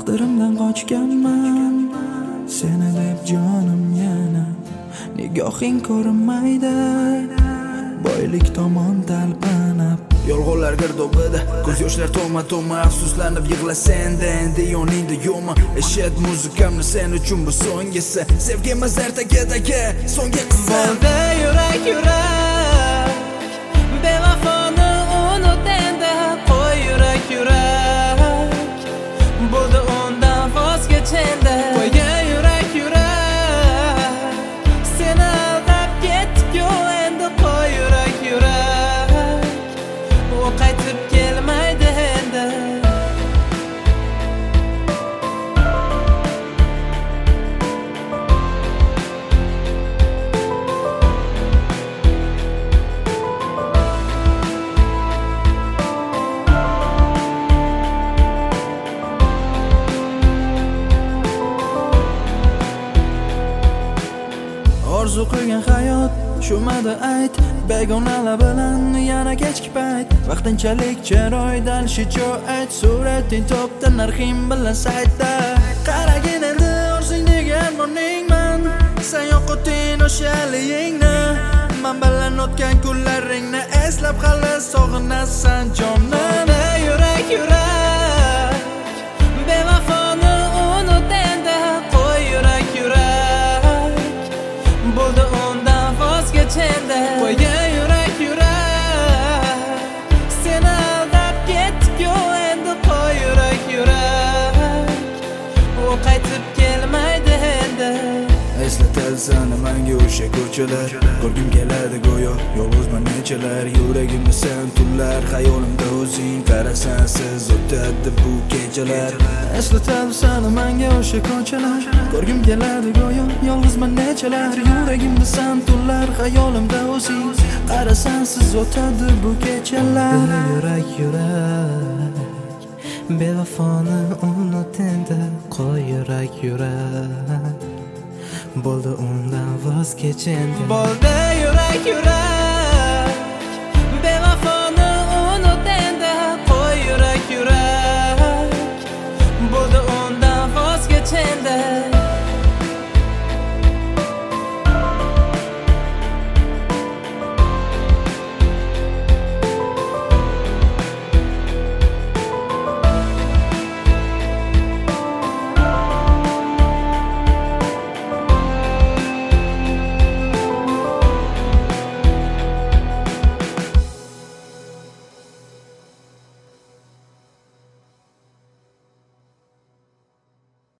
taqdirimdan qochganman. Seni deb jonim yana nigohing ko'rinmaydi. Boylik tomon talpinib yolg'onlar girdobida ko'z yoshlar to'ma afsuslanib yig'lasa endi yoningda yo'qman. Eshit muzikamni sen uchun bu so'nggisi, sevgimiz ertaga so'nggi qissa. Bo'ldi yurak bevafoni unut endi, qo'y yurak bo'ldi undan voz kech endi. Qo'yga yurak seni aldab ketdi-ku endi. Qo'y yurak u qaytib kelmaydi endi. Orzu qilgan hayot shumadi ayt, begonalar bilan yana kechki payt. Vaqtinchalik chiroydan shijoat, surating topda narxing bilan saytda. Qaragin endi orzing degan morningman, sen yo'qoting o'sha aliyingni. Men bilan o'tgan kunlaringni eslab hali sog'inasan jonim. Yurak bevafoni unut endi, qo'y yurak bo'ldi undan voz kech endi. Qo'yga yurak seni aldab ketdi-ku endi. Qo'y yurak u qaytib kelmaydi endi. Eslatadi seni menga o'sha ko'chalar, ko'rgim keladi go'yo yolg'izman nechalar. Yuragimda sen tunlar, xayolimda o'zing, qarasan siz o'tadi bu kechalar. Eslatadi seni menga o'sha ko'chalar, ko'rgim keladi go'yo yolg'izman nechalar. Yuragimda sen tunlar, xayolimda o'zing, qarasan siz o'tadi bu kechalar. Yurak bevafoni unut endi, qo'y yurak bo'ldi undan voz kech endi. Bo'ldi yurak